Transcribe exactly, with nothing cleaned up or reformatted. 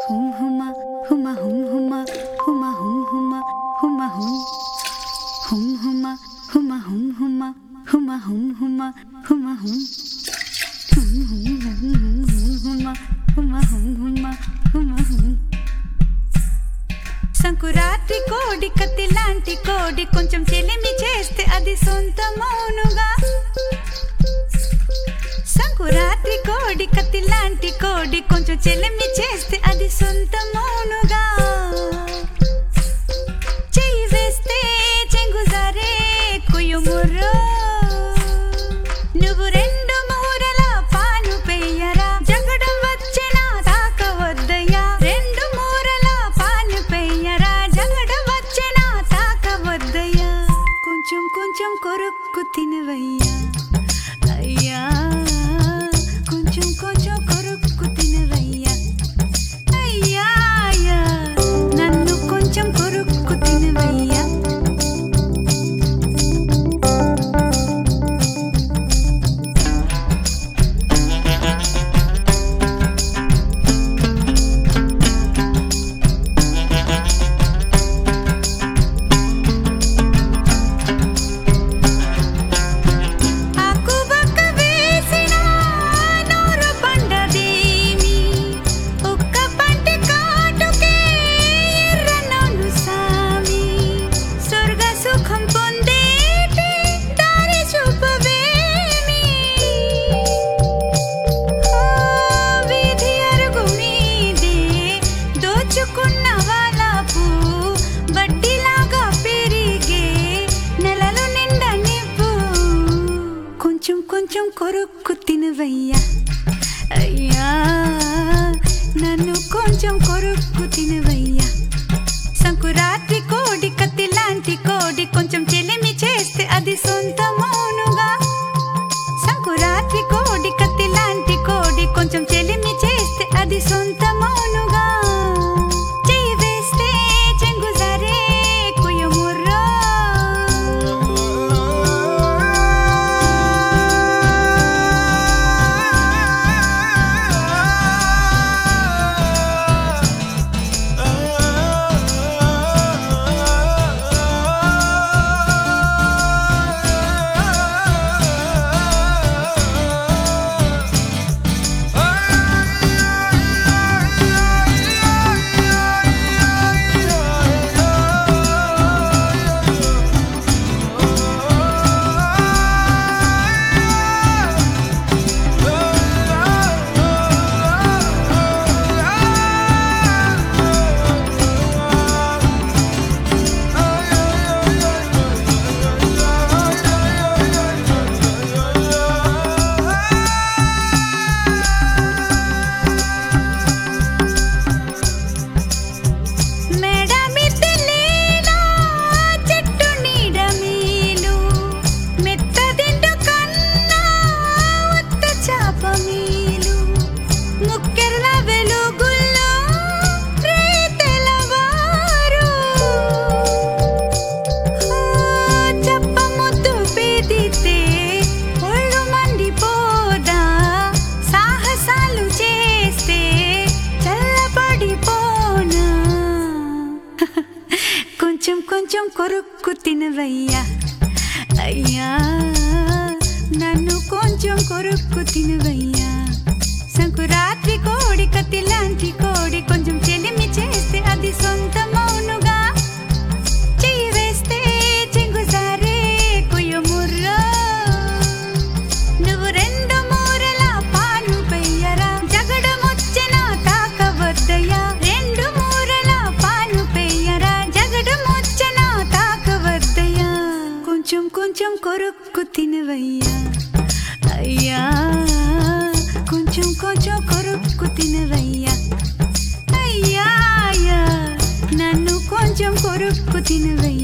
హుమ్ హుమ హుమ హుమ్ హుమ హుమ హుమ్ హుమ హుమ హుమ్ హుమ్ హుమ హుమ హుమ్ హుమ హుమ హుమ్ హుమ హుమ హుమ్ హుమ్ హుమ్ హుమ్ హుమ్ హుమ హుమ హుమ్ హుమ హుమ హుమ్ సంకురాత్రి కోడి కత్తి లాంటి కోడి కొంచెం చెలిమి చేస్తే అది సొంతమౌనుగా. సంకురాత్రి కోడి కత్తి లాంటి కోడి కొంచెం చెలిమి చేస్తే అది సొంతమౌనుగా. చెయ్యి వేస్తే చెంగుజారే కుయుముర్రో, నువ్వు రెండు మూరల పాను పెయ్యరా, జగడం వచ్చేనా తాకవద్దయ్యా. రెండు మూరల పాను పెయ్యరా, జగడం వచ్చేనా తాకవద్దయ్యా. కొంచెం కొంచెం కొరుక్కు తినవయ్యా అయ్యా, కొంచెం కొంచెం కొరుక్కు తినవయ్యా అయ్యా అయ్యా, నన్ను కొంచెం కొరుక్కు తినవయ్యా. కొంచెం కొరుక్కు తినవయ్యా అయ్యా, నన్ను కొంచెం కొరుక్కు తినవయ్యా. సంకురాత్రి కోడి కత్తి లాంటి కోడి కొంచెం చెలిమి చేస్తే అది సొంతమౌనుగా. సంకురాత్రి కోడి కత్తి లాంటి కోడి కొంచెం చెలిమి చేస్తే అది సొంతమౌనుగా. చెయ్యి వేస్తే చెంగుజారే కుయుముర్రో, కొంచెం కొంచెం కొరుక్కు తినవయ్యా అయ్యా, నన్ను కొంచెం కొరుక్కు తినవయ్యా. సంకురాత్రి కోడి కత్తి లాంటి కోడి కొంచెం చెలిమి చేస్తే అది సొంతమౌనుగా. చెయ్యి వేస్తే చెంగుజారే కుయుముర్రో, నువ్వు రెండు మూరల పాను పెయ్యరా, జగడం వచ్చేనా తాకవద్దయ్యా. రెండు మూరల పాను పెయ్యరా, జగడం వచ్చేనా తాకవద్దయ్యా. కొంచెం కొంచెం కొరుక్కు తినవయ్యా అయ్యా, కొంచెం కొంచెం కొరుక్కు తినవయ్యా అయ్యా అయ్యా, నన్ను కొంచెం కొరుక్కు తినవయ్యా.